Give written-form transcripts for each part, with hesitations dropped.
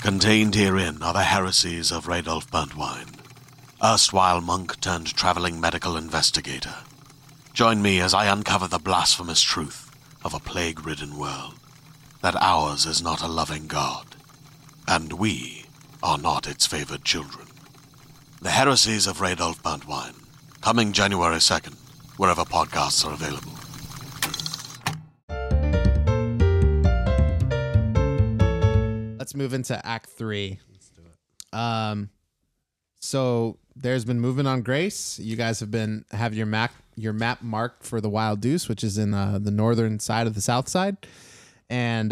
Contained herein are the heresies of Radolf Burntwine, erstwhile monk turned traveling medical investigator. Join me as I uncover the blasphemous truth of a plague-ridden world, that ours is not a loving God, and we are not its favored children. The heresies of Radolf Burntwine, coming January 2nd, wherever podcasts are available. Let's move into Act 3. Let's do it. So there's been movement on Grace. You guys have your map marked for the Wild Deuce, which is in the northern side of the south side. And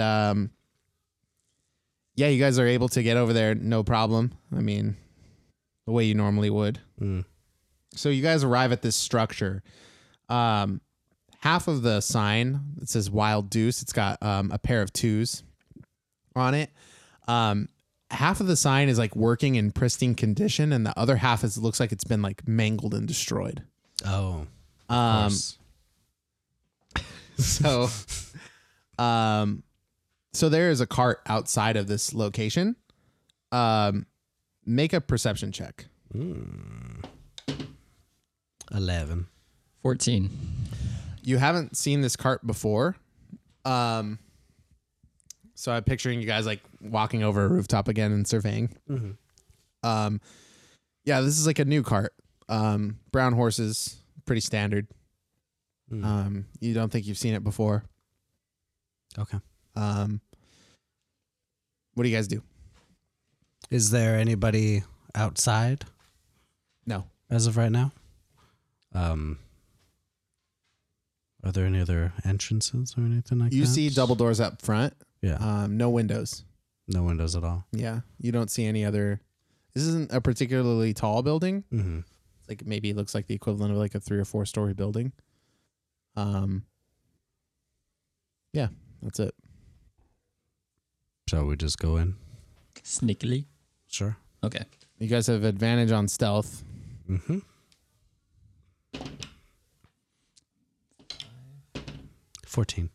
yeah, you guys are able to get over there no problem. I mean, the way you normally would. So you guys arrive at this structure. Half of the sign, it says Wild Deuce. It's got a pair of twos on it. Half of the sign is like working in pristine condition, and the other half looks like it's been like mangled and destroyed. Oh, of course. So there is a cart outside of this location. Make a perception check. 11. 14. You haven't seen this cart before. So I'm picturing you guys like walking over a rooftop again and surveying. Mm-hmm. Yeah, this is like a new cart. Brown horses, pretty standard. You don't think you've seen it before. Okay. What do you guys do? Is there anybody outside? No. As of right now? Are there any other entrances or anything like that? You see double doors up front. Yeah. No windows. No windows at all. Yeah. You don't see any other. This isn't a particularly tall building. Mm-hmm. Like maybe it looks like the equivalent of like a 3 or 4 story building. Yeah, that's it. Shall we just go in? Sneakily? Sure. Okay. You guys have advantage on stealth. Mm-hmm. 14.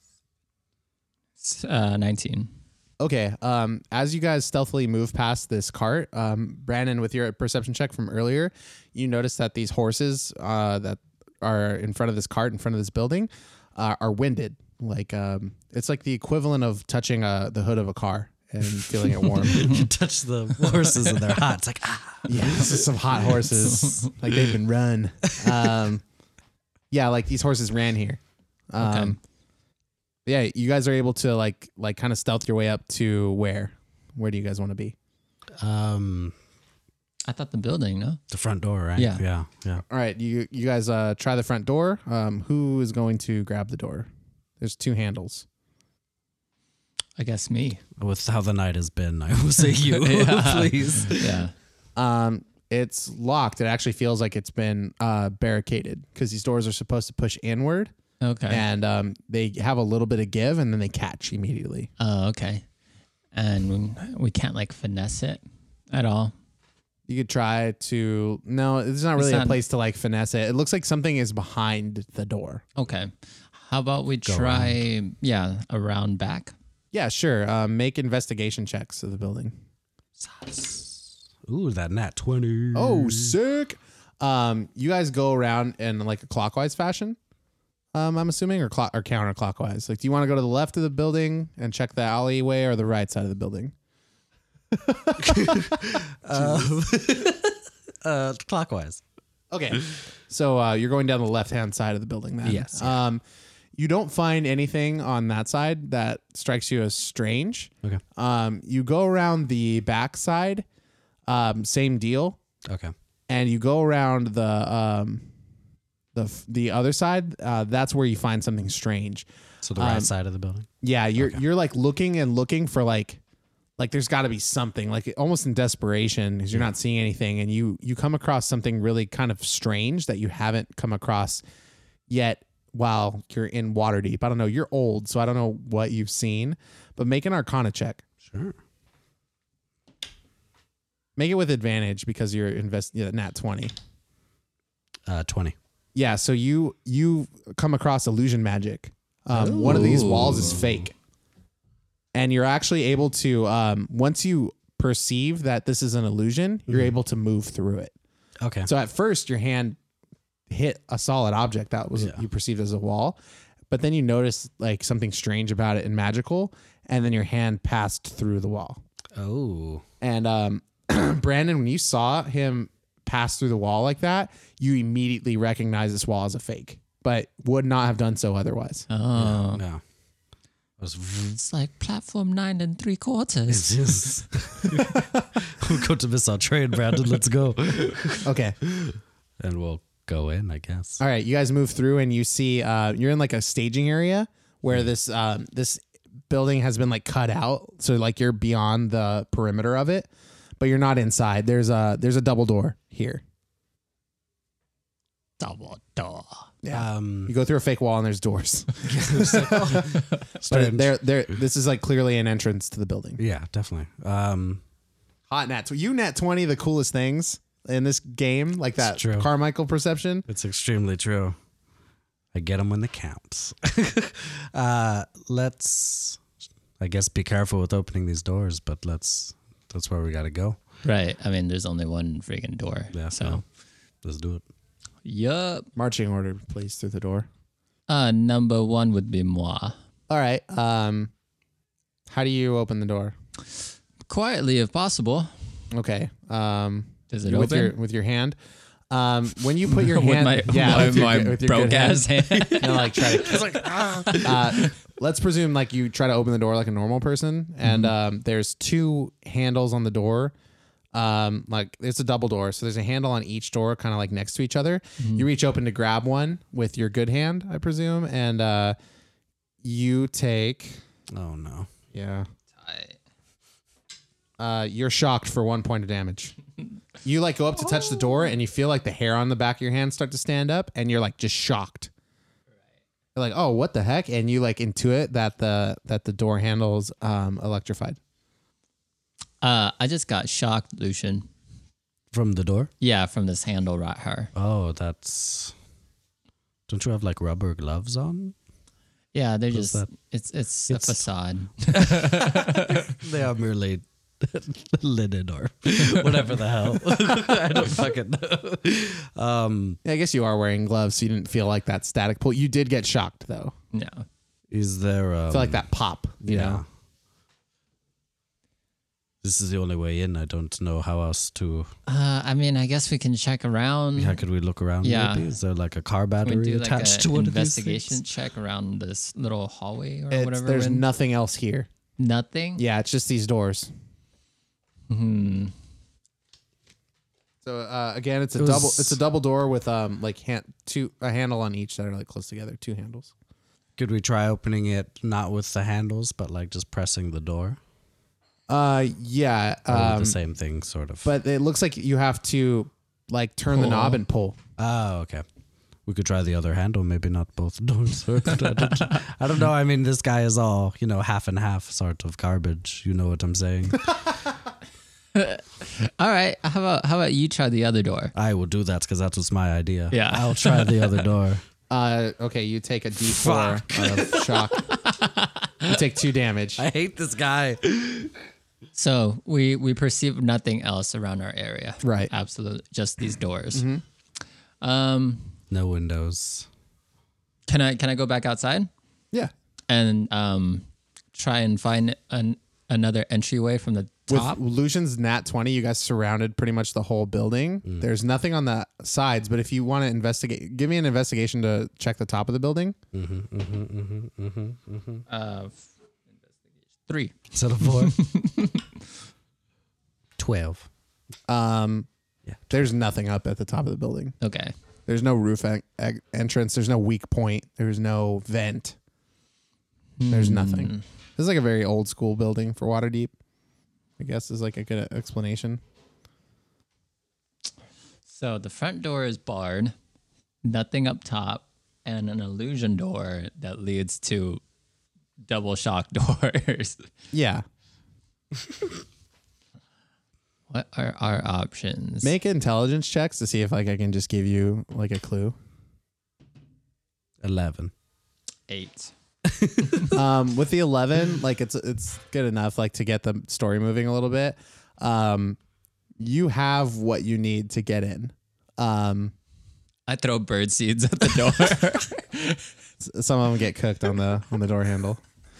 19. Okay. As you guys stealthily move past this cart, Brandon, with your perception check from earlier, you notice that these horses that are in front of this cart, in front of this building, are winded. Like it's like the equivalent of touching the hood of a car and feeling it warm. You touch the horses and they're hot. It's like, Yeah, this is some hot horses. Like they've been run. Yeah, like these horses ran here. Okay. Yeah, you guys are able to like kind of stealth your way up to where? Where do you guys want to be? I thought the building, no? The front door, right? Yeah. Yeah. All right, you guys try the front door. Who is going to grab the door? There's 2 handles. I guess me. With how the night has been, I will say you, please. Yeah. It's locked. It actually feels like it's been barricaded because these doors are supposed to push inward. Okay. And they have a little bit of give and then they catch immediately. Oh, okay. And we can't like finesse it at all. You could try to. No, it's not really a place to like finesse it. It looks like something is behind the door. Okay. How about we Go try, around back? Yeah, sure. Make investigation checks of the building. Ooh, that nat 20. Oh, sick. You guys go around in like a clockwise fashion. I'm assuming, or counterclockwise. Like, do you want to go to the left of the building and check the alleyway, or the right side of the building? Clockwise. Okay. So you're going down the left-hand side of the building then. Yes. You don't find anything on that side that strikes you as strange. Okay. You go around the back side, same deal. Okay. And you go around the other side. That's where you find something strange. So the right side of the building? Yeah, you're like looking for like there's got to be something, like almost in desperation because you're not seeing anything, and you come across something really kind of strange that you haven't come across yet while you're in Waterdeep. I don't know. You're old, so I don't know what you've seen, but make an Arcana check. Sure. Make it with advantage because you're nat 20. 20. Yeah, so you come across illusion magic. One of these walls is fake. and you're actually able to once you perceive that this is an illusion, you're able to move through it. Okay. So at first, your hand hit a solid object that was you perceived as a wall, but then you notice like something strange about it and magical, and then your hand passed through the wall. Oh. And Brandon, when you saw him pass through the wall like that, you immediately recognized this wall as a fake, but would not have done so otherwise. Oh. Yeah. It's like platform 9 3/4. It's just we're going to miss our train, Brandon. Let's go. Okay. And we'll go in, I guess. All right. You guys move through and you see you're in like a staging area where this building has been like cut out. So like you're beyond the perimeter of it, but you're not inside. There's a double door here. Double door. Yeah. You go through a fake wall and there's doors. But Strange. this is like clearly an entrance to the building. Yeah, definitely. Hot nat. You nat 20 the coolest things in this game, like that true. Carmichael perception. It's extremely true. I get them when they count. Let's, I guess, be careful with opening these doors, but that's where we got to go. Right. I mean, there's only one freaking door. Yeah. So, Let's do it. yup. Marching order, please, through the door. Number 1 would be moi. All right. How do you open the door? Quietly, if possible. Okay. Does it with open? with your hand? When you put your With hand, my, with my your good broke ass hand. you know, like try to. Let's presume like you try to open the door like a normal person, and there's 2 handles on the door. Like it's a double door, so there's a handle on each door, kind of like next to each other. You reach open to grab one with your good hand, I presume, and you take. Oh no. Yeah. You're shocked for 1 point of damage. You like go up to touch the door and you feel like the hair on the back of your hand start to stand up and you're like just shocked. You're like, oh, what the heck? And you like intuit that the door handle's electrified. I just got shocked, Lucian. From the door? Yeah, from this handle right here. Oh, that's... Don't you have like rubber gloves on? Yeah, they're What's just... that? It's a facade. They are merely linen or whatever the hell. I don't fucking know. Yeah, I guess you are wearing gloves, so you didn't feel like that static pull. You did get shocked though. No. Is there... I feel like that pop, you know? This is the only way in. I don't know how else to... I mean, I guess we can check around. How could we look around? Yeah. Maybe? Is there like a car We battery do like attached to an one of these investigation things? check around this little hallway or whatever. There's we're in. nothing else here. Nothing? Yeah, it's just these doors. Hmm. So again, it's a It was- double. It's a double door with like a handle on each that are like close together. 2 handles. Could we try opening it not with the handles, but like just pressing the door? Yeah. Or the same thing, sort of. But it looks like you have to like turn the Pull. knob and pull. Oh, okay. We could try the other handle, maybe not both doors. I don't know. I mean, this guy is all, half and half sort of garbage. You know what I'm saying? All right. How about you try the other door? I will do that because that was my idea. Yeah. I'll try the other door. Okay, you take a D4 of shock. You take 2 damage. I hate this guy. So we perceive nothing else around our area. Right. Absolutely. Just these doors. No windows. Can I go back outside Yeah. and try and find another entryway from the top? With Lucian's nat 20, you guys surrounded pretty much the whole building. There's nothing on the sides, but if you want to investigate, give me an investigation to check the top of the building. 3. Instead of 4. 12. There's nothing up at the top of the building. Okay. There's no roof entrance. There's no weak point. There's no vent. There's nothing. This is like a very old school building for Waterdeep. I guess is like a good explanation. So the front door is barred, nothing up top, and an illusion door that leads to double shock doors. Yeah. What are our options? Make intelligence checks to see if like I can just give you like a clue. 11. 8. With the 11, like it's good enough like to get the story moving a little bit. You have what you need to get in. I throw bird seeds at the door. Some of them get cooked on the door handle.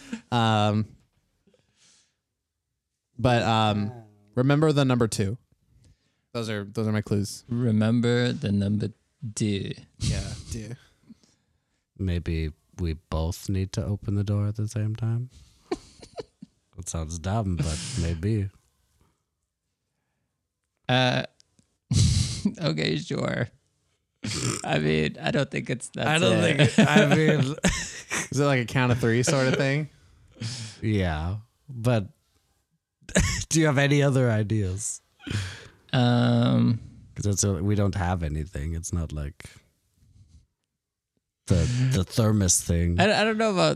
But remember the number 2. Those are my clues. Remember the number 2. Yeah, dude. Maybe we both need to open the door at the same time. It sounds dumb, but maybe. Okay, sure. I mean, I don't think it's that. I mean, Is it like a count of 3 sort of thing? yeah, but do you have any other ideas? Because we don't have anything. It's not like the thermos thing. I don't know about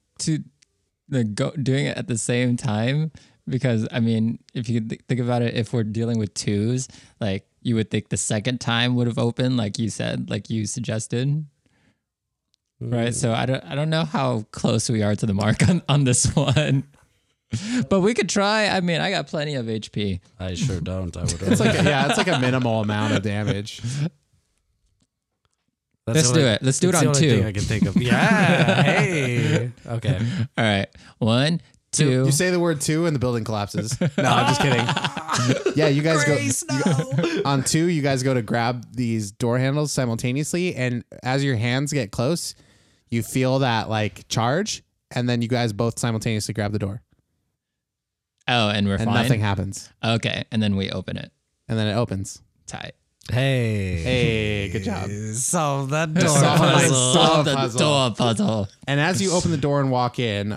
doing it at the same time, because I mean, if you think about it, if we're dealing with 2s, like you would think the second time would have opened, like you said, like you suggested, right? So I don't know how close we are to the mark on this one. But we could try. I mean, I got plenty of HP. I sure don't. I would. It's like a minimal amount of damage. Let's do it. Let's do it on 2. I can think of. Yeah. Hey. Okay. All right. 1, 2. You say the word 2 and the building collapses. No, I'm just kidding. Yeah, you guys go on 2. You guys go to grab these door handles simultaneously, and as your hands get close, you feel that like charge, and then you guys both simultaneously grab the door. Oh, and we're and fine. Nothing happens. Okay, and then we open it. And then it opens. Tight. Hey, good job. Solve that door Solve puzzle. solve the puzzle. door puzzle. And as you open the door and walk in,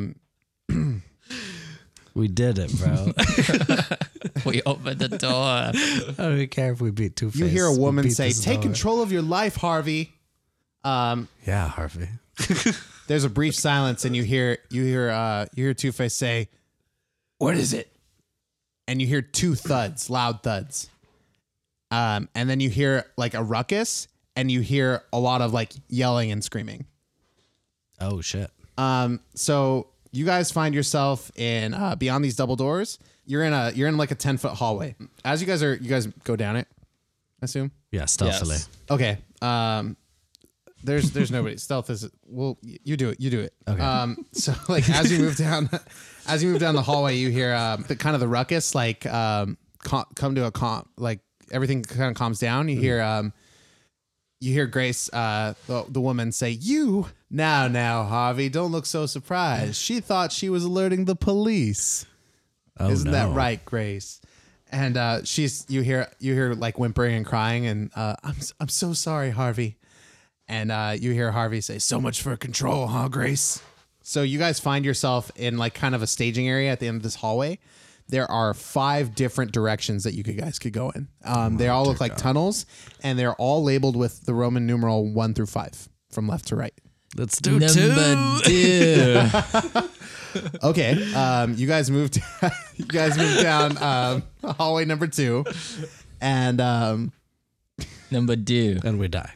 We did it, bro. We opened the door. I don't care if we beat Two-Face. you hear a We woman beat say, this "Take door." control of your life, Harvey." Yeah, Harvey. There's a brief silence, and you hear Two-Face say, "What is it?" And you hear 2 thuds, loud thuds. And then you hear like a ruckus, and you hear a lot of like yelling and screaming. Oh shit. So you guys find yourself in beyond these double doors. You're in like a 10-foot hallway. As you guys go down it, I assume. Yeah, stealthily. Yes. Okay. There's nobody. Stealth is well. You do it. Okay. So like as you move down the hallway, you hear the kind of the ruckus like come to a calm, like everything kind of calms down. You hear Grace, the woman, say, "You now, Harvey, don't look so surprised. She thought she was alerting the police. Oh, Isn't that no. right, Grace?" And you hear like whimpering and crying, and I'm so sorry, Harvey. And you hear Harvey say, "So much for control, huh, Grace?" So you guys find yourself in like kind of a staging area at the end of this hallway. There are 5 different directions that you guys could go in. They all look like tunnels, and they're all labeled with the Roman numeral 1 through 5 from left to right. Let's do Number 2. 2. Okay, you guys moved. You guys moved down hallway number 2, and Number 2. And we die.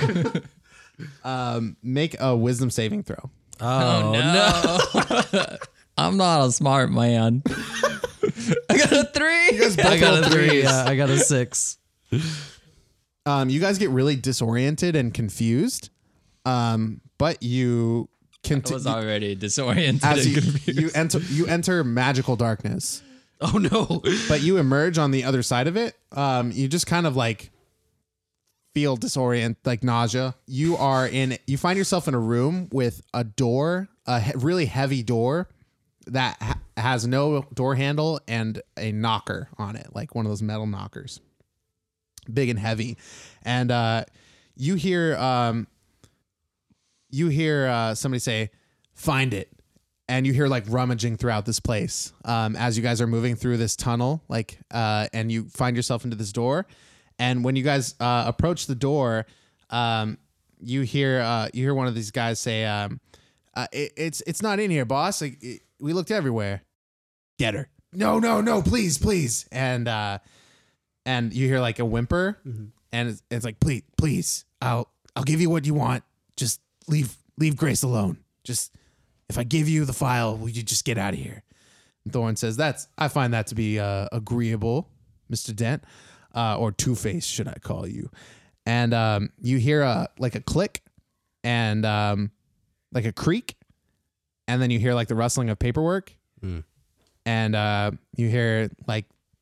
make a wisdom saving throw. Oh, no. I'm not a smart man. I got a 3. You guys both I got rolled a 3. threes. Yeah, I got a 6. You guys get really disoriented and confused, but you I was already disoriented. as and confused. you enter magical darkness, Oh no. but you emerge on the other side of it. You just kind of like feel disoriented, like nausea. You find yourself in a room with a door, really heavy door that has no door handle and a knocker on it, like one of those metal knockers, big and heavy. And you hear somebody say, "Find it." And you hear like rummaging throughout this place as you guys are moving through this tunnel, like, and you find yourself into this door. And when you guys approach the door, you hear one of these guys say, "It's not in here, boss. Like, we looked everywhere. Get her." No, please. And you hear like a whimper, and it's like, please, I'll give you what you want. Just leave Grace alone. Just If I give you the file, will you just get out of here? And Thorn says, I find that to be agreeable, Mr. Dent, or Two-Face, should I call you? And you hear a click and like a creak, and then you hear like the rustling of paperwork, and you hear like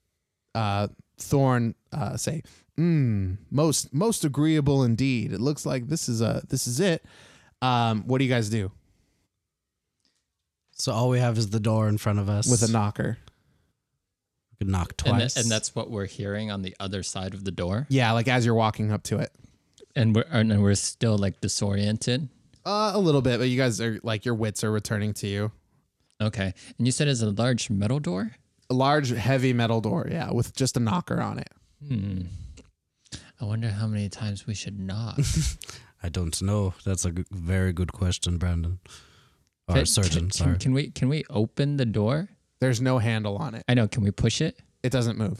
Thorn say, most agreeable indeed. It looks like this is it. What do you guys do? So all we have is the door in front of us With a knocker. We could knock twice. And that's what we're hearing on the other side of the door. Yeah, like as you're walking up to it. And we're still like disoriented. A little bit, but you guys are like your wits are returning to you. Okay. And you said it's a large metal door? A large, heavy metal door, yeah, with just a knocker on it. I wonder how many times we should knock. I don't know. That's a very good question, Brandon. Or Surgeon, sorry. Can we open the door? There's no handle on it. I know. Can we push it? It doesn't move.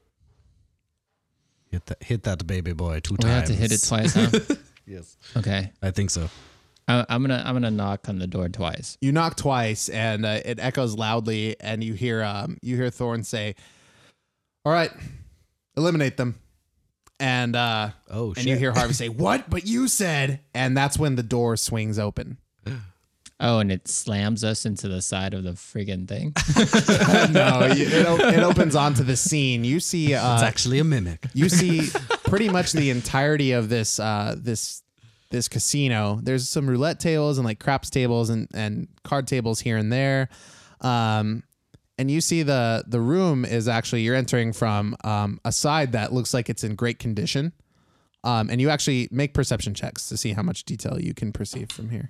Hit that baby boy 2 times. We have to hit it twice, huh? Yes. Okay. I think so. I'm gonna knock on the door twice. You knock twice, and it echoes loudly, and you hear Thorn say, "All right, eliminate them." And shit. and you hear Harvey say, "What? But you said." And that's when the door swings open. Oh, and it slams us into the side of the friggin' thing. No, it opens onto the scene. You see, it's actually a mimic. You see pretty much the entirety of this casino. There's some roulette tables and like craps tables and card tables here and there. And you see the room is actually, you're entering from a side that looks like it's in great condition. And you actually make perception checks to see how much detail you can perceive from here.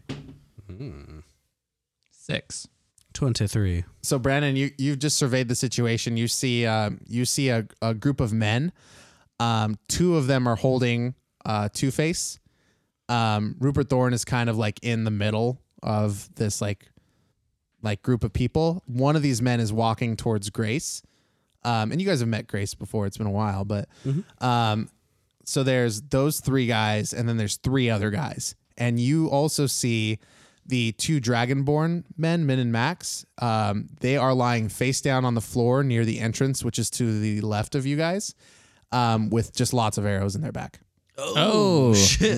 6. 23. So Brandon, you've just surveyed the situation. You see a group of men. 2 of them are holding Two-Face. Rupert Thorne is kind of like in the middle of this like group of people. One of these men is walking towards Grace. And you guys have met Grace before. It's been a while, but so there's those 3 guys, and then there's 3 other guys. And you also see the 2 Dragonborn men, Min and Max. They are lying face down on the floor near the entrance, which is to the left of you guys, with just lots of arrows in their back. Oh shit!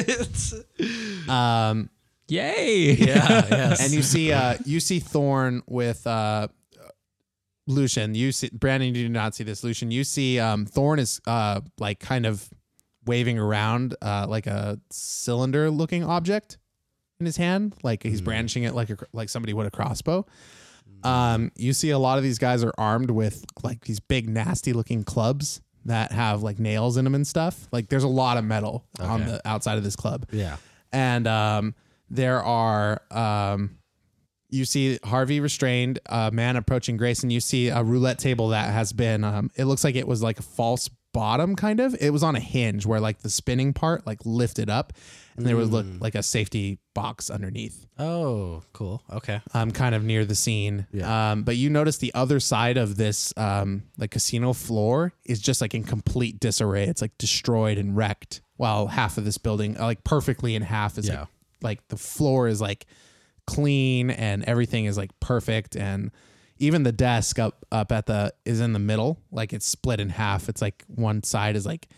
Yeah. Yay! Yeah. Yes. And you see Thorn with Lucian. You see Brandon. You do not see this, Lucian. You see Thorn is like kind of waving around like a cylinder-looking object in his hand, like he's brandishing it like somebody would a crossbow. You see a lot of these guys are armed with like these big nasty-looking clubs that have like nails in them and stuff. Like there's a lot of metal on the outside of this club. Yeah. And there are you see Harvey restrained, a man approaching Grace, and you see a roulette table that has been it looks like it was like a false bottom kind of. It was on a hinge where like the spinning part like lifted up, and there was like a safety box underneath. Oh, cool. Okay. Kind of near the scene. Yeah. But you notice the other side of this like casino floor is just like in complete disarray. It's like destroyed and wrecked, while half of this building, like perfectly in half, is like the floor is like clean and everything is like perfect, and even the desk up at is in the middle, like it's split in half. It's like one side is like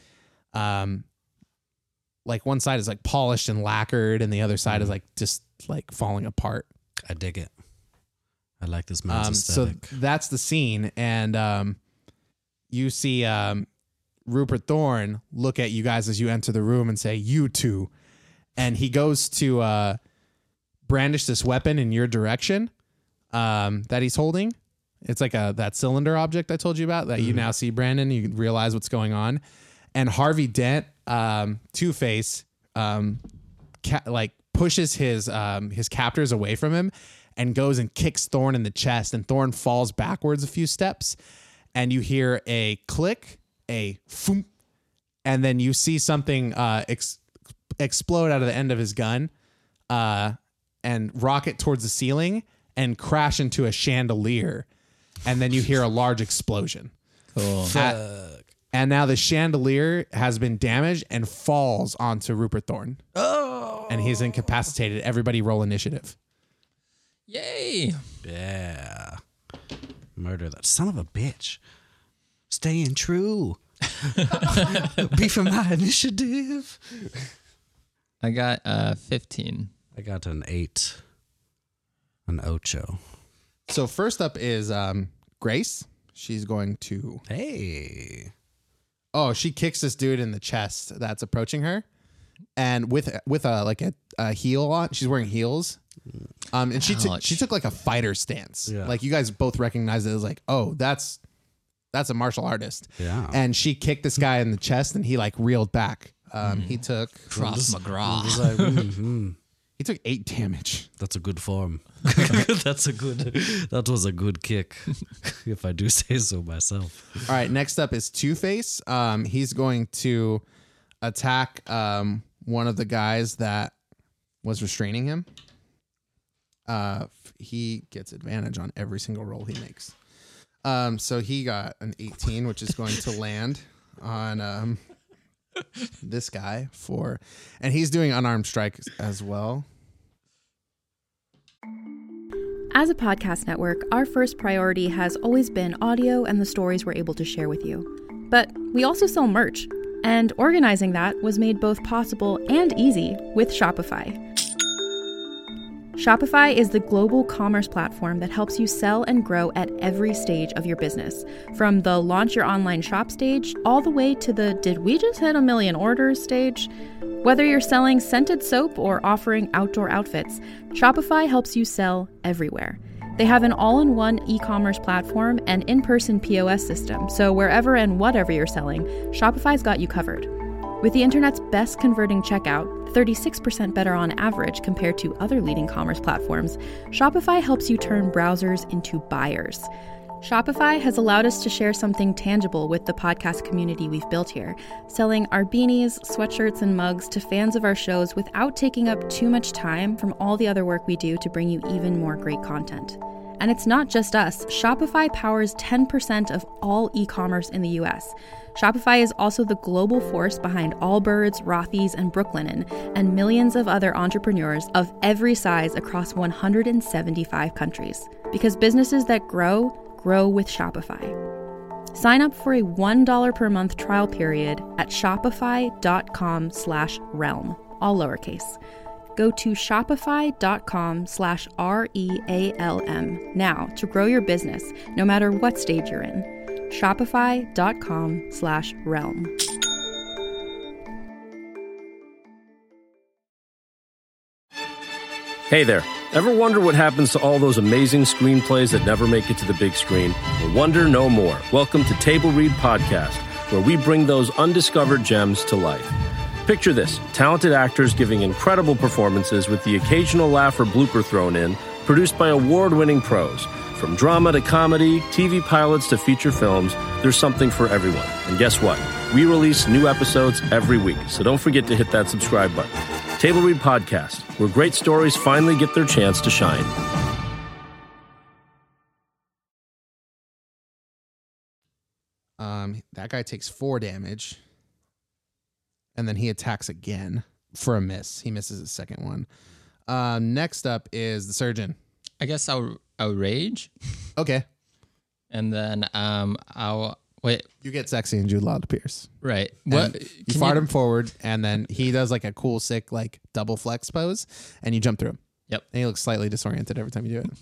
one side is like polished and lacquered, and the other side is like just like falling apart. I dig it. I like this man's So aesthetic. that's the scene, and you see Rupert Thorne look at you guys as you enter the room and say, "You two," and he goes to brandish this weapon in your direction that he's holding. It's like that cylinder object I told you about that you now see, Brandon. You realize what's going on, and Harvey Dent, Two-Face, like pushes his captors away from him and goes and kicks Thorne in the chest, and Thorne falls backwards a few steps, and you hear a click, a foom, and then you see something explode out of the end of his gun and rocket towards the ceiling and crash into a chandelier, and then you hear a large explosion. Cool. And now the chandelier has been damaged and falls onto Rupert Thorne. Oh. And he's incapacitated. Everybody roll initiative. Yay! Yeah. Murder that son of a bitch. Staying true. Be for my initiative. I got 15. I got an 8. An ocho. So first up is Grace. She's going to... Hey. Oh, she kicks this dude in the chest that's approaching her. And with a heel on, she's wearing heels. And she took like a fighter stance. Yeah. Like you guys both recognize it as like, oh, that's a martial artist. Yeah. And she kicked this guy in the chest and he like reeled back. He took Cross McGraw. It's like, he took 8 damage. that's a good form. That was a good kick, if I do say so myself. All right, next up is Two-Face. He's going to attack one of the guys that was restraining him. He gets advantage on every single roll he makes. So he got an 18, which is going to land on this guy and he's doing unarmed strike as well. As a podcast network, our first priority has always been audio and the stories we're able to share with you. But we also sell merch, and organizing that was made both possible and easy with Shopify. Shopify is the global commerce platform that helps you sell and grow at every stage of your business, from the launch your online shop stage all the way to the did we just hit 1 million orders stage. Whether you're selling scented soap or offering outdoor outfits, Shopify helps you sell everywhere. They have an all-in-one e-commerce platform and in-person POS system, so wherever and whatever you're selling, Shopify's got you covered. With the internet's best converting checkout, 36% better on average compared to other leading commerce platforms, Shopify helps you turn browsers into buyers. Shopify has allowed us to share something tangible with the podcast community we've built here, selling our beanies, sweatshirts, and mugs to fans of our shows without taking up too much time from all the other work we do to bring you even more great content. And it's not just us. Shopify powers 10% of all e-commerce in the US. Shopify is also the global force behind Allbirds, Rothy's, and Brooklinen, and millions of other entrepreneurs of every size across 175 countries. Because businesses that grow with Shopify. Sign up for a $1 per month trial period at shopify.com/realm, all lowercase. Go to shopify.com/REALM now to grow your business, no matter what stage you're in. Shopify.com/realm. Hey there. Ever wonder what happens to all those amazing screenplays that never make it to the big screen? Well, wonder no more. Welcome to Table Read Podcast, where we bring those undiscovered gems to life. Picture this, talented actors giving incredible performances with the occasional laugh or blooper thrown in, produced by award-winning pros. From drama to comedy, TV pilots to feature films, there's something for everyone. And guess what? We release new episodes every week, so don't forget to hit that subscribe button. Table Read Podcast, where great stories finally get their chance to shine. That guy takes 4 damage. And then he attacks again for a miss. He misses his second one. Next up is the surgeon. I guess I'll rage, Okay. and then I'll wait. You get sexy and Jude Law appears. Right. And What you fart him forward, and then he does like a cool, sick, like double flex pose, and you jump through him. Yep. And he looks slightly disoriented every time you do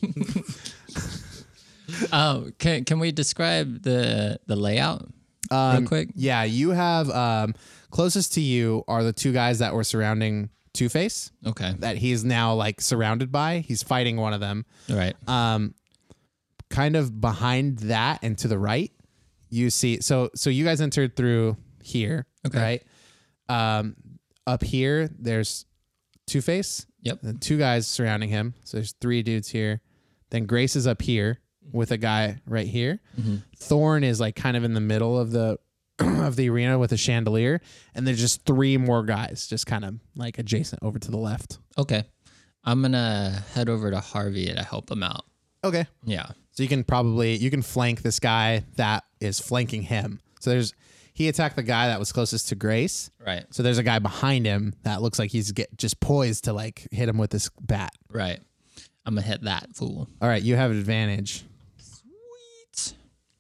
it. Can we describe the layout real quick? Yeah, you have closest to you are the 2 guys that were surrounding Two-Face. Okay. That he's now like surrounded by. He's fighting one of them. All right. Kind of behind that and to the right, you see. So you guys entered through here, Okay. right? Up here, there's Two-Face. Yep. And 2 guys surrounding him. So there's 3 dudes here. Then Grace is up here with a guy right here. Mm-hmm. Thorn is like kind of in the middle of the of the arena with a chandelier, and there's just 3 more guys just kind of like adjacent over to the left. Okay. I'm gonna head over to Harvey to help him out. Okay. Yeah. So you can flank this guy that is flanking him. So he attacked the guy that was closest to Grace. Right. So there's a guy behind him that looks like he's just poised to like hit him with this bat. Right. I'm gonna hit that fool. All right, you have advantage. Sweet.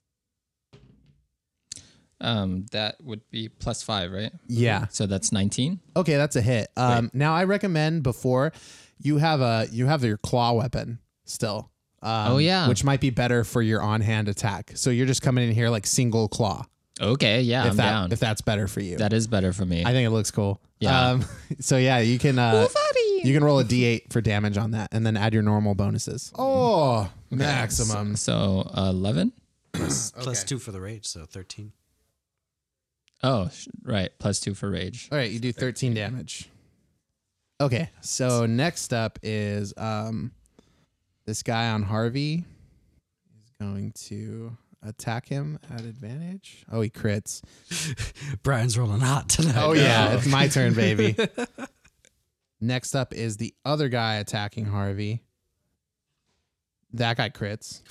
That would be +5, right? Yeah. So that's 19. Okay, that's a hit. Now I recommend before you have your claw weapon still. Oh, yeah. Which might be better for your on-hand attack. So you're just coming in here like single claw. Okay, yeah, I'm down. If that's better for you. That is better for me. I think it looks cool. Yeah. So yeah, you can roll a d8 for damage on that, and then add your normal bonuses. Oh, maximum. So 11. +2 for the rage, so 13. Oh, right. +2 for rage. All right, you do 13 damage. Okay, so next up is this guy on Harvey is going to attack him at advantage. Oh, he crits. Brian's rolling hot tonight. Oh yeah, it's my turn, baby. Next up is the other guy attacking Harvey. That guy crits.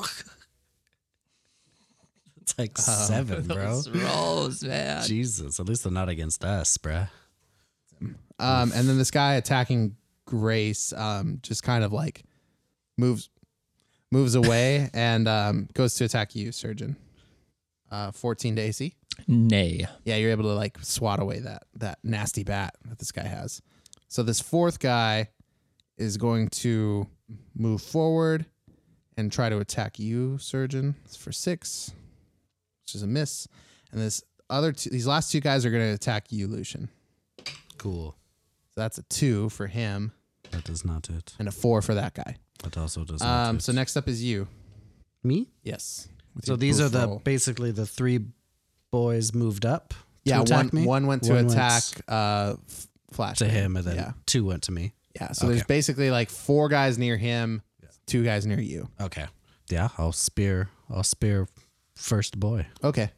It's like 7, bro. Those rolls, man. Jesus, at least they're not against us, bruh. And then this guy attacking Grace just kind of like moves away and goes to attack you, Surgeon. 14 to AC. Nay. Yeah, you're able to like swat away that nasty bat that this guy has. So this fourth guy is going to move forward and try to attack you, Surgeon. It's for 6, which is a miss. And these last 2 guys are going to attack you, Lucian. Cool. So that's a 2 for him That does not it. and a 4 for that guy. That also does not it. So next up is you. Me? Yes. With So your these are boof roll. basically the 3 boys moved up. Yeah, to attack me. one went to One attack Flash to him, and then yeah. 2 went to me. Yeah, so there's basically like 4 guys near him, 2 guys near you. Okay. Yeah, I'll spear first boy Okay,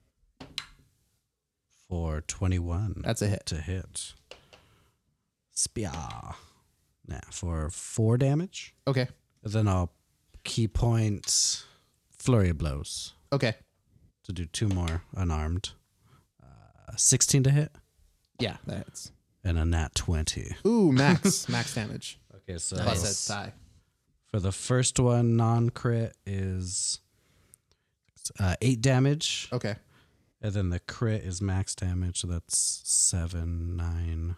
for 21. that's a hit. To hit. Spear. Nah, for 4 damage. Okay, And then I'll key point flurry of blows okay. to do 2 more unarmed. 16 to hit Yeah, that hits. and a nat 20. Ooh, max damage. Okay, so Plus a tie. for the first one, non-crit is 8 damage. Okay, And then the crit is max damage, so that's 7, 9,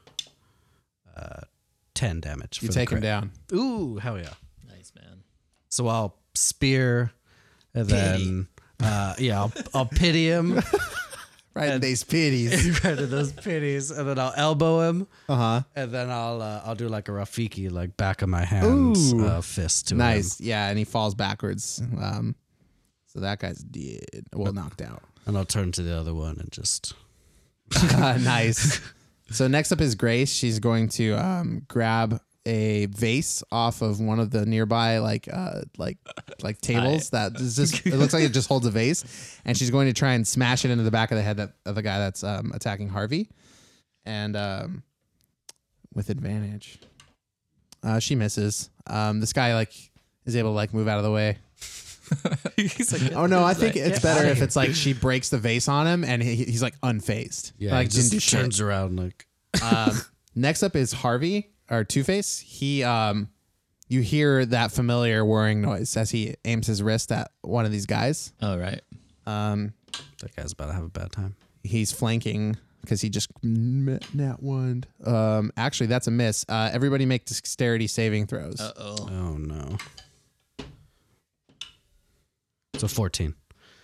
10 damage. you for take the him crit. down. Ooh, hell yeah. Nice, man. So I'll spear, and then I'll pity him Right in these pitties. right in those pitties, and then I'll elbow him, Uh-huh. and then I'll do like a Rafiki, like back of my hands Ooh. fist to Nice. him, Yeah, and he falls backwards. So that guy's dead. Well, knocked out. and I'll turn to the other one and just Nice. So next up is Grace. She's going to grab a vase off of one of the nearby like tables that is just it looks like it just holds a vase, and she's going to try and smash it into the back of the head of the guy that's attacking Harvey, and with advantage. She misses. This guy like is able to like move out of the way. he's like, Oh no, I think it's better if it's like she breaks the vase on him and he's like unfazed. yeah, like he just didn't do shit. turns around like Next up is Harvey or Two-Face. He, you hear that familiar whirring noise as he aims his wrist at one of these guys. All right. that guy's about to have a bad time. He's flanking because he just nat one. Actually, that's a miss. Everybody make dexterity saving throws. Uh-oh. Oh no. So 14.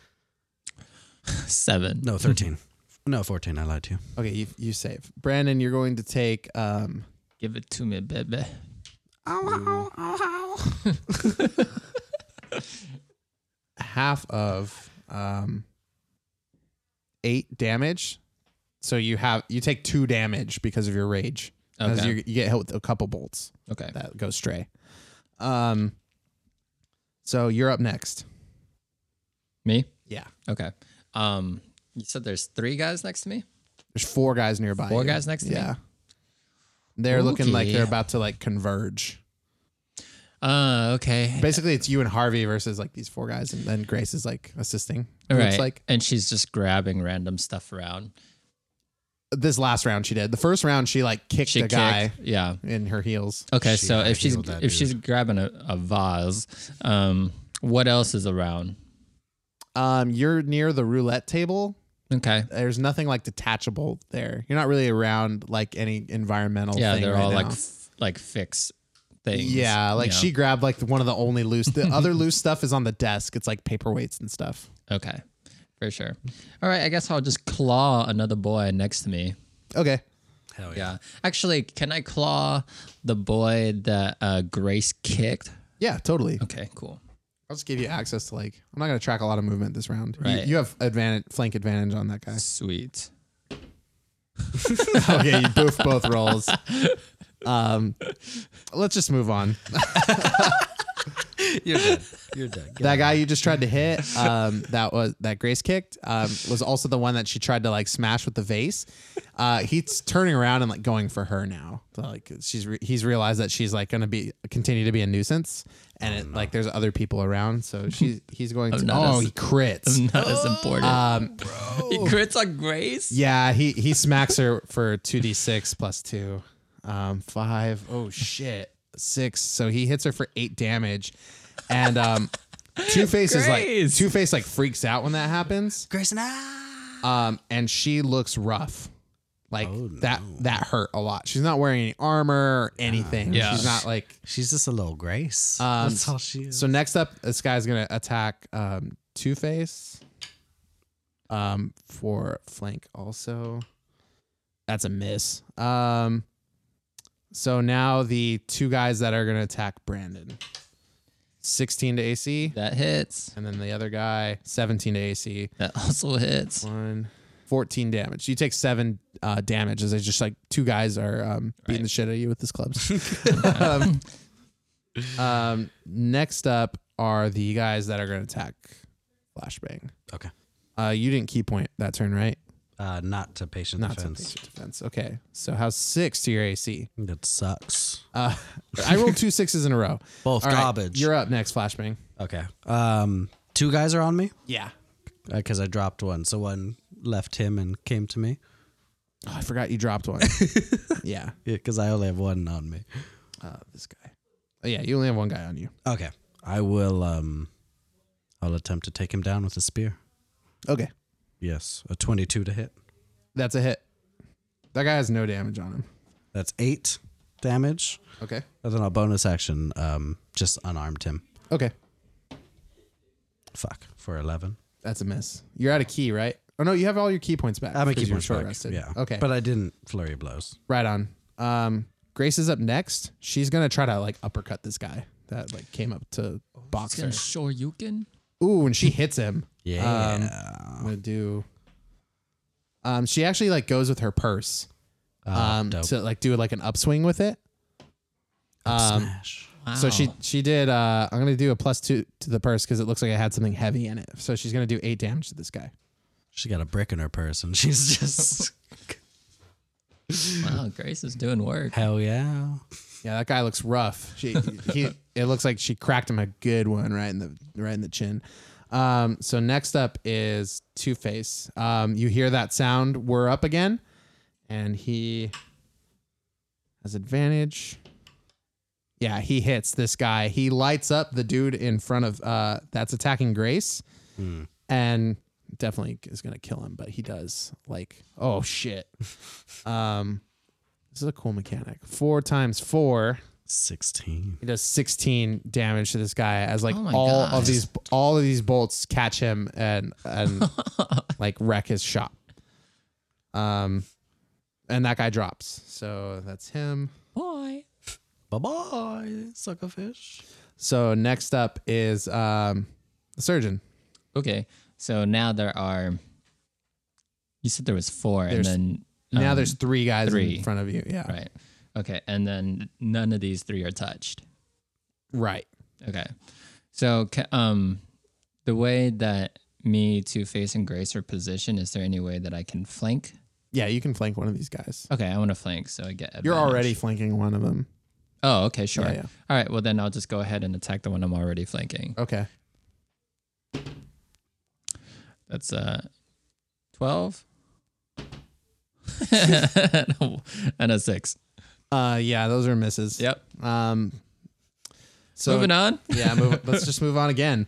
7. No, 13. No, 14. I lied to you. Okay, you save. Brandon, you're going to take Give it to me, baby. half of 8 damage. So you take 2 damage because of your rage. Because Okay. you get hit with a couple bolts Okay. that go stray. So you're up next. Me? Yeah. Okay. You said there's 3 guys next to me? There's 4 guys nearby. 4 you. guys next to me? Yeah. They're looking like Okay. they're about to like converge. Okay. Basically, it's you and Harvey versus like these 4 guys, and then Grace is like assisting. It All looks right. like And she's just grabbing random stuff around. This last round she did. The first round she like kicked She the guy Yeah. in her heels. Okay, She so if healed that she's grabbing a vase, what else is around? You're near the roulette table. Okay. There's nothing like detachable there. You're not really around like any environmental Yeah, thing they're right all now. like fixed things. Yeah, like you know? she grabbed like one of the only loose. The other loose stuff is on the desk. It's like paperweights and stuff. Okay, for sure. All right, I guess I'll just claw another boy next to me. Okay. Hell Yeah. Actually, can I claw the boy that Grace kicked? Yeah, totally. Okay, cool. I'll just give you access to like. I'm not gonna track a lot of movement this round. Right. You have flank advantage on that guy. Sweet. Okay, you boof both rolls. Let's just move on. You're dead. You're dead. That guy you just tried to hit, that Grace kicked, was also the one that she tried to like smash with the vase. He's turning around and like going for her now. So, like he's realized that she's like gonna continue to be a nuisance, and like there's other people around. So he's going to. not as- He crits. Not as important. He crits on Grace? Yeah, he smacks her for 2d6 plus 2. 5. Oh shit. 6. So he hits her for 8 damage. And Two-Face like freaks out when that happens. Grayson, And she looks rough. Like that hurt a lot. She's not wearing any armor or anything. Yeah. She's not like she's just a little Grace. That's all she is. So next up, this guy's gonna attack Two-Face. For flank also. That's a miss. So now the two guys that are gonna attack Brandon. 16 to AC. That hits. And then the other guy, 17 to AC. That also hits. 14 damage. You take 7 damage as they just like two guys are beating the shit out of you with his clubs. Next up are the guys that are going to attack Flashbang. Okay. You didn't key point that turn, right? Not to patient Not defense. to patient defense. Okay. So how's 6 to your AC? That sucks. I rolled 2 6s in a row. Both All right, garbage. you're up next, Flashbang. Okay. 2 guys are on me Yeah. because I dropped one. So one left him and came to me. Oh, I forgot you dropped one. Yeah. Yeah, because I only have one on me. This guy. Oh, yeah, you only have one guy on you. Okay. I will. I'll attempt to take him down with a spear. Okay. Yes, a 22 to hit. That's a hit. That guy has no damage on him. That's 8 damage. Okay. And then I'll bonus action, just unarmed him. Okay. Fuck, for 11. That's a miss. You're out of key, right? Oh no, you have all your key points back. I'm a because key you're point short back. rested. Yeah. Okay. But I didn't flurry of blows. Right on. Grace is up next. She's gonna try to like uppercut this guy that like came up to box her. Shoryuken? Ooh, and she hits him. Yeah. I'm gonna do. She actually like goes with her purse. Dope. To like do like an upswing with it. Smash. Wow. So she did. I'm gonna do a +2 to the purse because it looks like it had something heavy in it. So she's gonna do 8 damage to this guy. She got a brick in her purse and she's just. Wow, Grace is doing work. Hell yeah. Yeah, that guy looks rough. It looks like she cracked him a good one right in the chin. So next up is Two-Face. You hear that sound? We're up again, and he has advantage. Yeah, he hits this guy. He lights up the dude in front of that's attacking Grace, and definitely is gonna kill him. But he does like, oh shit. This is a cool mechanic. 4 times 4. 16. He does 16 damage to this guy as like Oh my all gosh. of these bolts catch him and like wreck his shop. And that guy drops. So that's him. Boy. Bye-bye, suckerfish. So next up is the surgeon. Okay, so now there are. You said there was 4, and then Now there's 3 guys 3. in front of you. Yeah. right. Okay, and then none of these 3 are touched. Right. Okay, so the way that me, Two-Face, and Grace are positioned, is there any way that I can flank? Yeah, you can flank one of these guys. Okay, I want to flank, so I get. You're advantage. already flanking one of them. Oh, okay, sure. Yeah, yeah. All right, well then I'll just go ahead and attack the one I'm already flanking. Okay. That's 12. And a 6. Yeah, those are misses. Yep. So Moving on. Yeah, let's just move on again.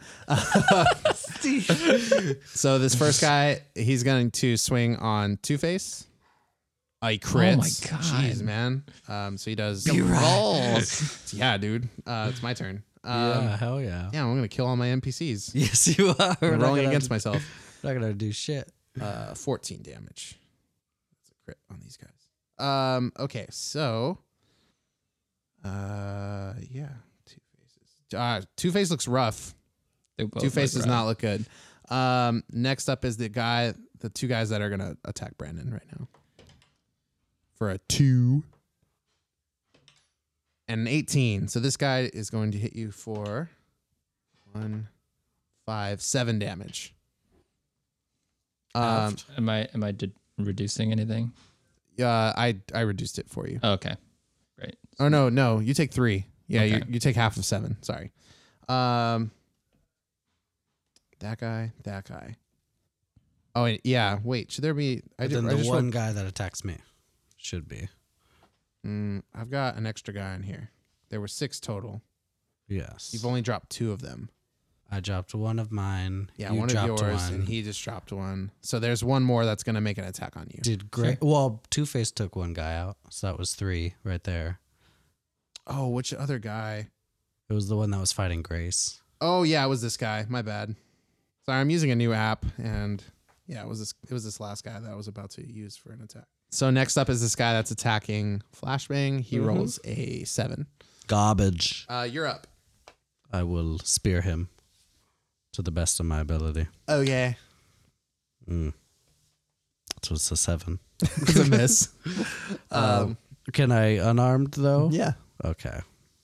So this first guy, he's going to swing on Two-Face. He crits. Oh my God. Jeez, man. So he does. Rolls. Yeah, dude. It's my turn. Yeah, hell yeah. Yeah, I'm going to kill all my NPCs. Yes, you are. I'm rolling against myself. Not gonna do shit. 14 damage. That's a crit on these guys. Okay, so yeah, Two-Faces. Two-Face looks rough. Two-Face does not look good. Next up is the two guys that are gonna attack Brandon right now. For a 2 and an 18. So this guy is going to hit you for 1, 5, 7 damage. Am I reducing anything? I reduced it for you. Oh, okay. Great. Oh no, you take 3. Yeah, Okay. you take half of 7. Sorry. That guy. Oh yeah. Wait, should there be? Then the one guy that attacks me should be. I've got an extra guy in here. There were 6 total. Yes. You've only dropped 2 of them. I dropped one of mine. Yeah, you one of dropped yours, one. and he just dropped 1. So there's one more that's gonna make an attack on you. Did great. Well, Two-Face took one guy out, so that was 3 right there. Oh, which other guy? It was the one that was fighting Grace. Oh yeah, it was this guy. My bad. Sorry, I'm using a new app, and yeah, it was this last guy that I was about to use for an attack. So next up is this guy that's attacking Flashbang. He rolls a 7. Garbage. You're up. I will spear him to the best of my ability. Okay. It was a 7. It's a miss. Can I unarmed though? Yeah. Okay.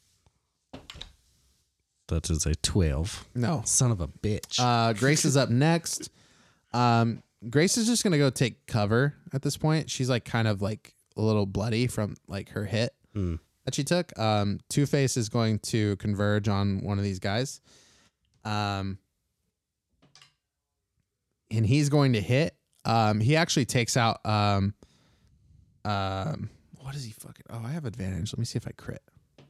That is a 12. No. Son of a bitch. Grace is up next. Grace is just gonna go take cover at this point. She's like kind of like a little bloody from like her hit that she took. Two-Face is going to converge on one of these guys. And he's going to hit. He actually takes out what is he fucking? Oh, I have advantage. Let me see if I crit.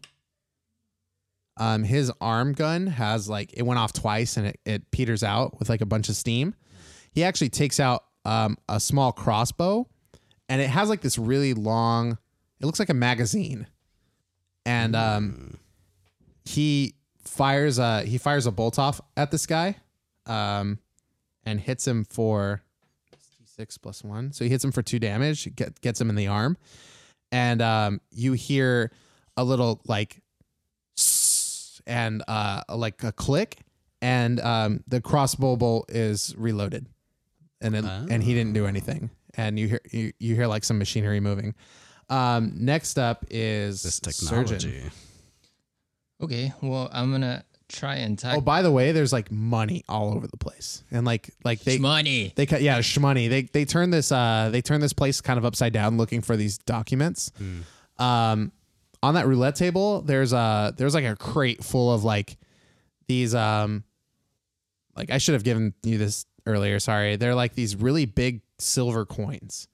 His arm gun has like, it went off twice and it peters out with like a bunch of steam. He actually takes out a small crossbow, and it has like this really long, it looks like a magazine. And he fires a bolt off at this guy, and hits him for D6 plus 1. So he hits him for 2 damage, gets him in the arm. And you hear a little like and like a click, and the crossbow bolt is reloaded, and he didn't do anything. And you hear like some machinery moving. Next up is This technology. Surgeon. Okay, well, I'm gonna try and attack. Oh, by the way, there's like money all over the place, and like they money. they cut shmoney. They turn this place kind of upside down looking for these documents. On that roulette table, there's like a crate full of like these like, I should have given you this earlier. Sorry. They're like these really big silver coins.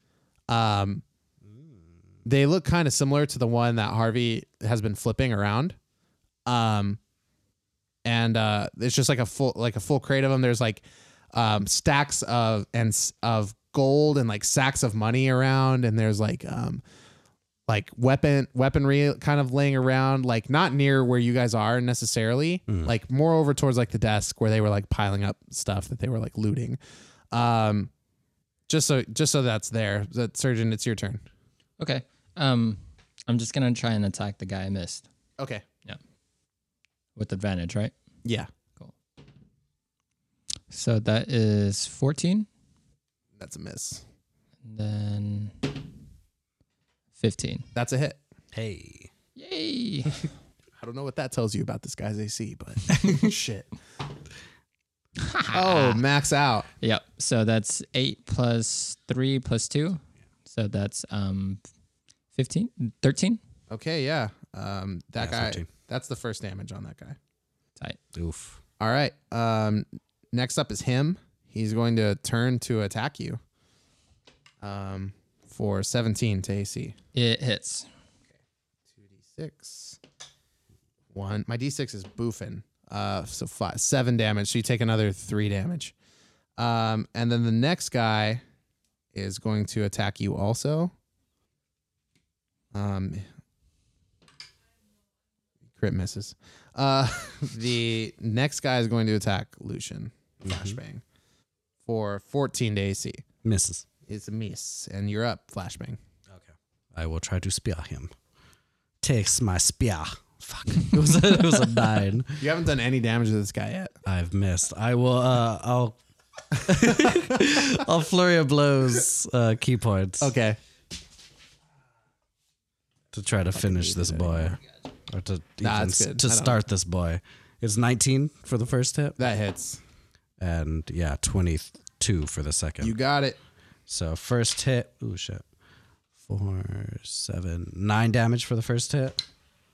They look kind of similar to the one that Harvey has been flipping around. And it's just like a full crate of them. There's like stacks of gold and like sacks of money around, and there's like weaponry kind of laying around, like not near where you guys are necessarily, like more over towards like the desk where they were like piling up stuff that they were like looting. Just so that's there. That Surgeon, it's your turn. Okay. I'm just gonna try and attack the guy I missed. Okay. Yeah. With advantage, right? Yeah. Cool. So that is 14. That's a miss. And then 15. That's a hit. Hey. Yay. I don't know what that tells you about this guy's AC, but shit. Oh, max out. Yep. So that's 8 plus 3 plus 2. So that's 13. Okay, yeah. That guy, 13. that's the first damage on that guy. Tight. Oof. All right. Next up is him. He's going to turn to attack you. for 17 to AC. It hits. 2d6. 1. My d6 is boofing. So 7 damage. So you take another 3 damage. And then the next guy is going to attack you also. Crit misses. The next guy is going to attack Lucian. Flashbang. For 14 to AC. Misses. It's a miss. And you're up, Flashbang. Okay. I will try to spear him. Takes my spear. Fuck. It was a 9. You haven't done any damage to this guy yet. I've missed. I will, I'll flurry of blows, key points. Okay. To try to finish this boy. Or to That's good. to start this boy. It's 19 for the first hit. That hits. And yeah, 22 for the second. You got it. So first hit. Ooh, shit. 4, 7, 9 damage for the first hit.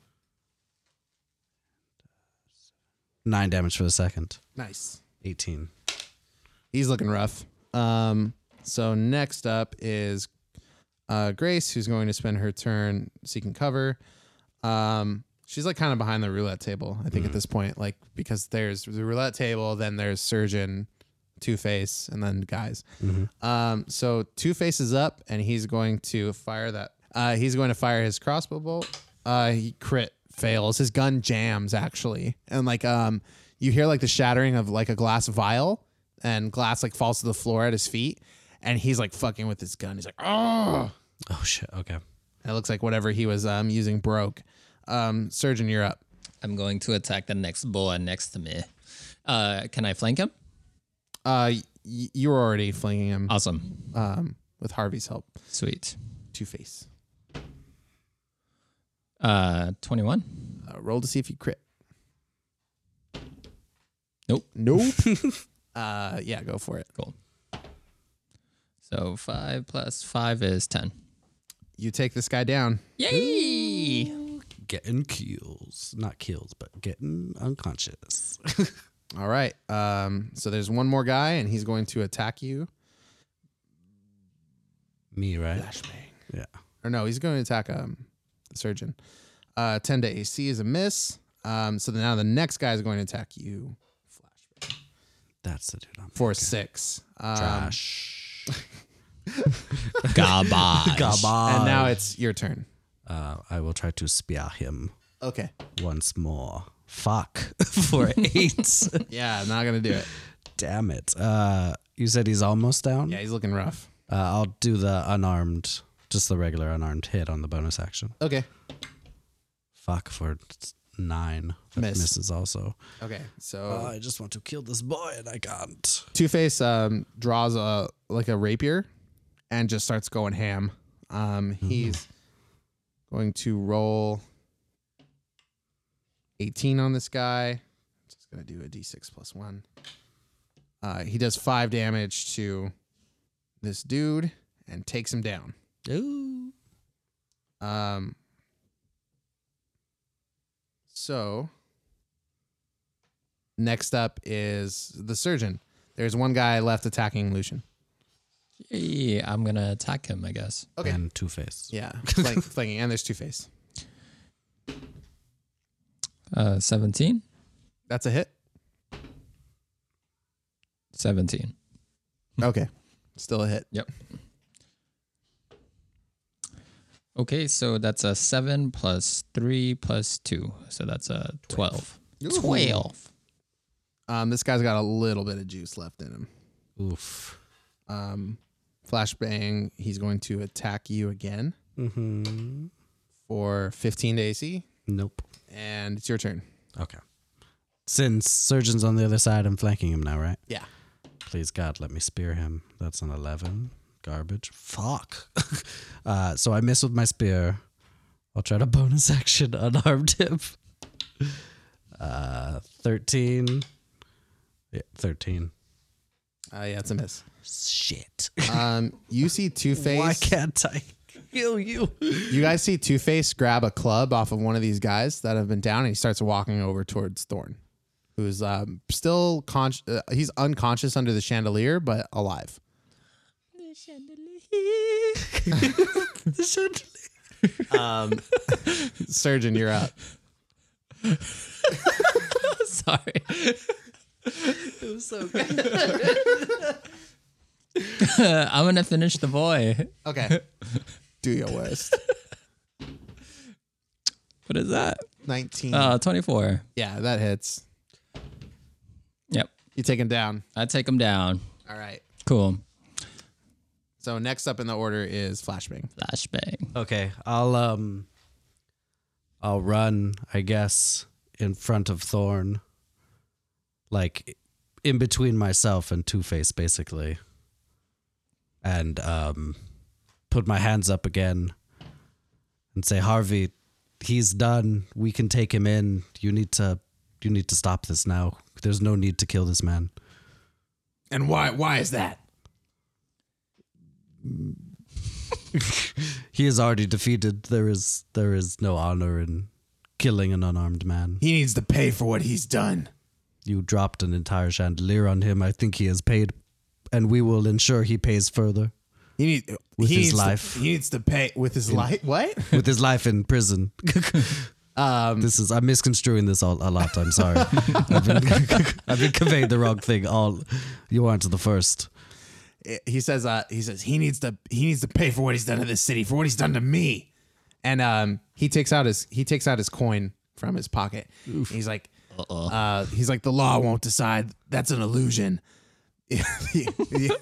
9 damage for the second. Nice. 18. He's looking rough. So next up is Grace, who's going to spend her turn seeking cover. She's like kind of behind the roulette table, I think, at this point, like, because there's the roulette table, then there's Surgeon, Two-Face, and then guys. So Two-Face is up, and he's going to fire that. He's going to fire his crossbow bolt. He crit fails. His gun jams, actually, and like you hear like the shattering of like a glass vial, and glass like falls to the floor at his feet, and he's like fucking with his gun. He's like, oh shit. Okay. It looks like whatever he was using broke. Surgeon, you're up. I'm going to attack the next boy next to me. Can I flank him? You were already flinging him. Awesome. With Harvey's help. Sweet. Two-Face. 21. Roll to see if you crit. Nope. Yeah, go for it. Cool. So 5 plus 5 is 10. You take this guy down. Yay! Getting kills. Not kills, but getting unconscious. All right. So there's one more guy, and he's going to attack you. Me, right? Flashbang. Yeah. Or no, he's going to attack the Surgeon. 10 to AC is a miss. So now the next guy is going to attack you. Flashbang. That's the dude I'm For 6. Trash. Garbage. And now it's your turn. I will try to spear him Okay. once more. Fuck. For 8. Yeah, I'm not going to do it. Damn it. You said he's almost down? Yeah, he's looking rough. I'll do the unarmed, just the regular unarmed hit on the bonus action. Okay. Fuck for 9. That Miss. misses also. Okay. So I just want to kill this boy and I can't. Two-Face draws a rapier and just starts going ham. He's going to roll 18 on this guy. Just going to do a d6 plus 1. He does 5 damage to this dude and takes him down. Ooh. So next up is the Surgeon. There's one guy left attacking Lucian. Yay, I'm going to attack him, I guess. Okay. And Two-Face. Yeah, flanking, and there's Two-Face. 17. That's a hit. 17. Okay, still a hit. Yep. Okay, so that's a 7 plus 3 plus 2. So that's a 12. Ooh. 12. This guy's got a little bit of juice left in him. Oof. Flashbang, he's going to attack you again for 15 to AC, Nope. and it's your turn. Okay. Since Surgeon's on the other side, I'm flanking him now, right? Yeah. Please, God, let me spear him. That's an 11. Garbage. Fuck. So I miss with my spear. I'll try to bonus action unarmed him. 13. Yeah, 13. Yeah, it's a miss. Shit. You see Two-Face. Why can't I kill you? You guys see Two-Face grab a club off of one of these guys that have been down, and he starts walking over towards Thorn, who's still he's unconscious under the chandelier, but alive. The chandelier. Surgeon, you're up. Sorry. It was so good. I'm gonna finish the boy. Okay. Do your worst. What is that? 19. 24. Yeah, that hits. Yep. You take him down. I take him down. All right. Cool. So next up in the order is Flashbang. Flashbang. Okay, I'll run, I guess, in front of Thorn, like in between myself and Two-Face, basically, and put my hands up again and say, Harvey, he's done. We can take him in. You need to stop this now. There's no need to kill this man. And why is that? He is already defeated. There is no honor in killing an unarmed man. He needs to pay for what he's done. You dropped an entire chandelier on him. I think he has paid, and we will ensure he pays further With his life. He needs to pay with his life. What? with his life in prison. I'm misconstruing this a lot. I'm sorry. I've been conveying the wrong thing. You aren't the first. He says he needs to pay for what he's done to this city, for what he's done to me. And he takes out his coin from his pocket. He's like the law won't decide. That's an illusion. The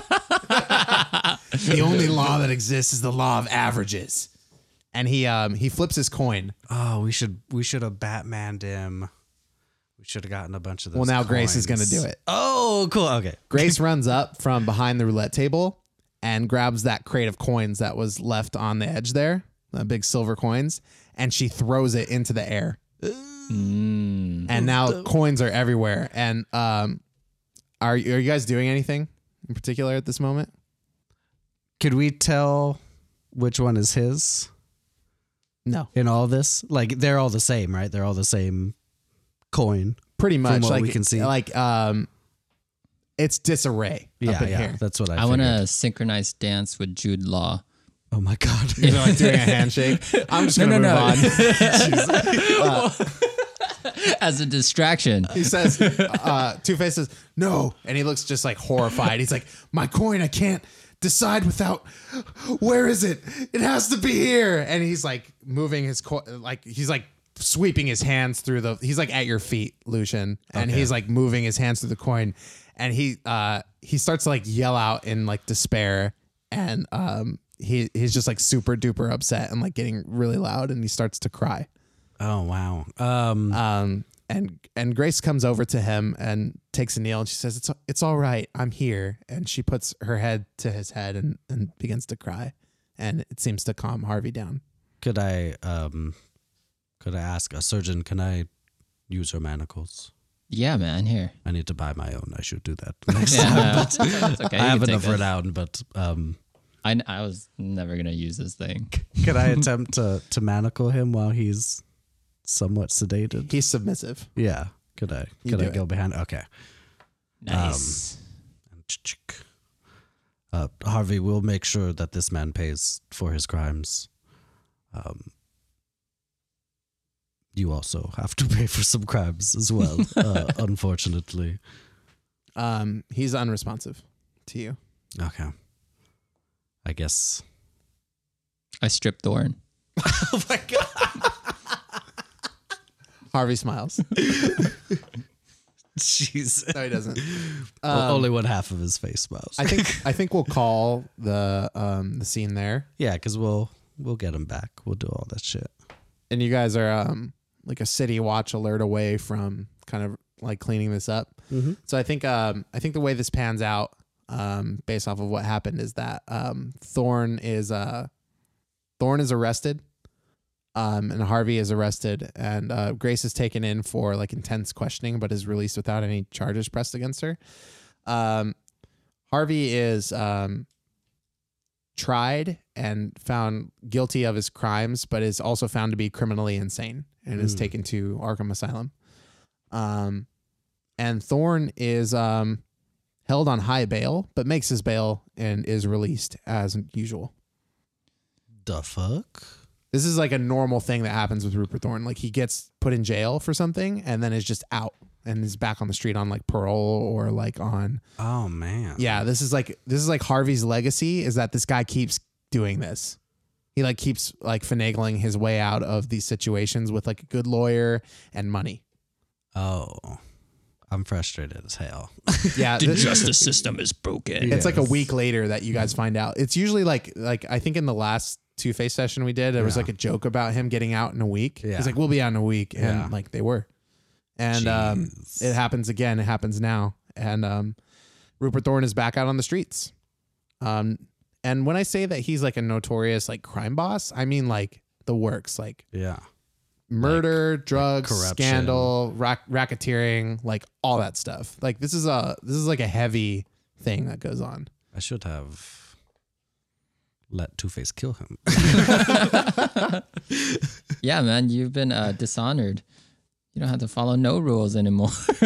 only law that exists is the law of averages. And he flips his coin. Oh, we should have Batmaned him. We should have gotten a bunch of those. Well, now coins. Grace is going to do it. Oh, cool. Okay. Grace runs up from behind the roulette table and grabs that crate of coins that was left on the edge there, the big silver coins, and she throws it into the air. And now coins are everywhere. And are you guys doing anything in particular at this moment? Could we tell which one is his No. in all this? Like, they're all the same, right? They're all the same coin. Pretty much. what Like we can see. Like it's disarray up in here. That's what I want to synchronize dance with Jude Law. Oh my God. You're like doing a handshake. I'm just gonna move on. As a distraction. He says, Two-Face says, no. And he looks just like horrified. He's like, my coin, I can't decide without, where is it? It has to be here. And he's like moving his coin, like he's like sweeping his hands through he's like at your feet, Lucian. And he's like moving his hands through the coin. And he starts to like yell out in like despair. And he's just like super duper upset and like getting really loud. And he starts to cry. Oh, wow. And Grace comes over to him and takes a kneel and she says, it's all right. I'm here. And she puts her head to his head and begins to cry. And it seems to calm Harvey down. Could I ask a surgeon, can I use her manacles? Yeah, man. Here. I need to buy my own. I should do that next Yeah, time. no, But that's okay. I You have can enough take this. renown, but I was never gonna use this thing. could I attempt to manacle him while he's somewhat sedated? He's submissive. Yeah. Could I do go it. behind? Okay. Nice. Harvey, we'll make sure that this man pays for his crimes. You also have to pay for some crimes as well, unfortunately. He's unresponsive to you. Okay. I guess. I stripped Thorn. Oh my God. Harvey smiles. Jeez. No, he doesn't. Only one half of his face smiles. I think we'll call the scene there. Yeah, because we'll get him back. We'll do all that shit. And you guys are like a city watch alert away from kind of like cleaning this up. Mm-hmm. So I think the way this pans out, based off of what happened, is that Thorn is arrested, and Harvey is arrested, and Grace is taken in for like intense questioning, but is released without any charges pressed against her. Harvey is tried and found guilty of his crimes, but is also found to be criminally insane and is taken to Arkham Asylum. And Thorn is held held on high bail, but makes his bail and is released as usual. The fuck? This is like a normal thing that happens with Rupert Thorne. Like he gets put in jail for something and then is just out and is back on the street on like parole or like on. Oh man. Yeah, this is like Harvey's legacy is that this guy keeps doing this. He like keeps like finagling his way out of these situations with like a good lawyer and money. Oh, I'm frustrated as hell. Yeah, The justice system is broken. it's like a week later that you guys find out. It's usually like I think in the last Two-Face session we did, there was like a joke about him getting out in a week. Yeah. He's like, we'll be out in a week. And Yeah. like they were. And Jeez. it happens again. It happens now. And Rupert Thorne is back out on the streets. And when I say that he's like a notorious like crime boss, I mean like the works, like Yeah. murder, drugs, corruption. scandal, racketeering, like all that stuff. Like this is like a heavy thing that goes on. I should have let Two-Face kill him. Yeah, man, you've been dishonored. You don't have to follow no rules anymore.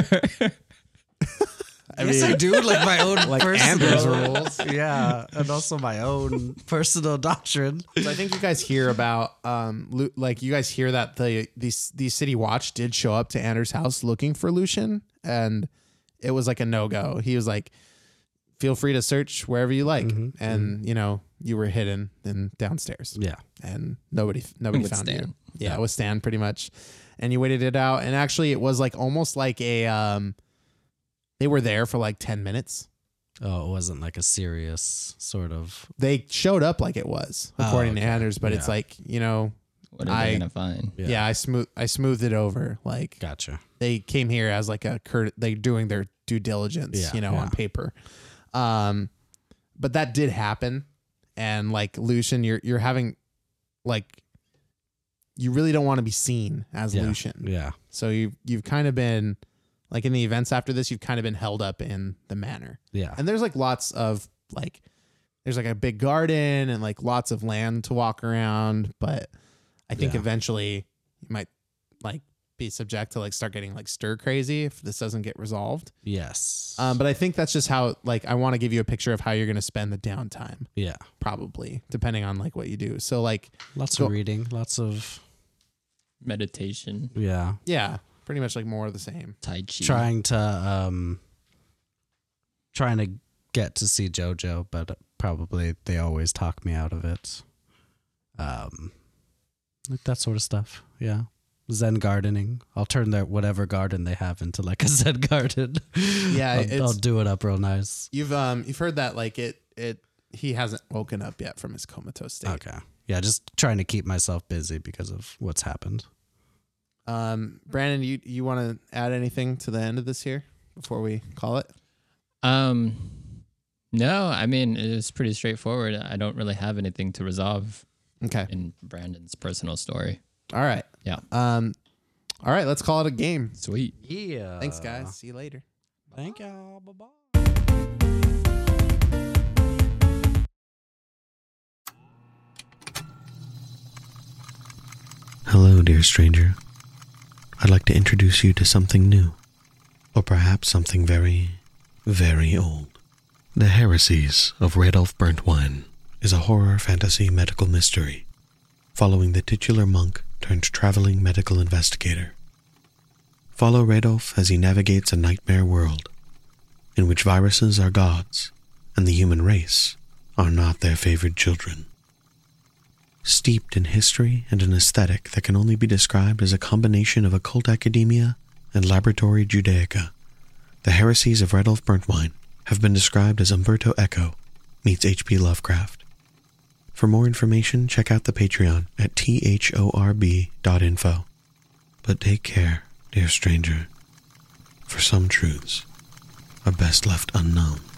I do, like my own Like personal Amber's rules. Yeah, and also my own personal doctrine. So I think you guys hear about like you guys hear that the City Watch did show up to Anders' house looking for Lucian, and it was like a no-go. He was like, feel free to search wherever you like. And you know, you were hidden in downstairs. Yeah. And nobody With found Stan. you. Yeah, with Stan pretty much. And you waited it out. And actually it was like almost like a they were there for like 10 minutes. Oh, it wasn't like a serious sort of. They showed up like it was, according to okay. Anders, but it's Yeah. like, you know, What are they gonna find? yeah, I smoothed it over. Like Gotcha. they came here as like they doing their due diligence, Yeah, you know, yeah. on paper. But that did happen. And like Lucian, you're having like, you really don't want to be seen as Yeah. Lucian. Yeah. So you've kind of been like in the events after this, you've kind of been held up in the manor. Yeah. And there's like lots of like, there's like a big garden and like lots of land to walk around. But I think Yeah. eventually you might like be subject to like start getting like stir crazy if this doesn't get resolved. Yes. But I think that's just how, like, I want to give you a picture of how you're going to spend the downtime, yeah. probably depending on like what you do. So like, Lots Go- of reading. Lots of. Meditation, Yeah. yeah, pretty much like more of the same. Tai Chi. Trying to get to see JoJo, but probably they always talk me out of it. Like that sort of stuff. Yeah. Zen gardening. I'll turn their whatever garden they have into like a Zen garden. Yeah, I'll do it up real nice. You've heard that like he hasn't woken up yet from his comatose state. Okay. Yeah, just trying to keep myself busy because of what's happened. Brandon, you want to add anything to the end of this here before we call it? No, I mean it's pretty straightforward. I don't really have anything to resolve Okay. in Brandon's personal story. All right. Yeah. All right. Let's call it a game. Sweet. Yeah. Thanks, guys. See you later. Thank y'all. Bye-bye. Hello, dear stranger. I'd like to introduce you to something new, or perhaps something very, very old. The Heresies of Radolf Burntwine is a horror fantasy medical mystery following the titular monk turned traveling medical investigator. Follow Radolf as he navigates a nightmare world in which viruses are gods and the human race are not their favored children. Steeped in history and an aesthetic that can only be described as a combination of occult academia and laboratory Judaica, the Heresies of Radolf Burntwine have been described as Umberto Eco meets H.P. Lovecraft. For more information, check out the Patreon at thorb.info. But take care, dear stranger, for some truths are best left unknown.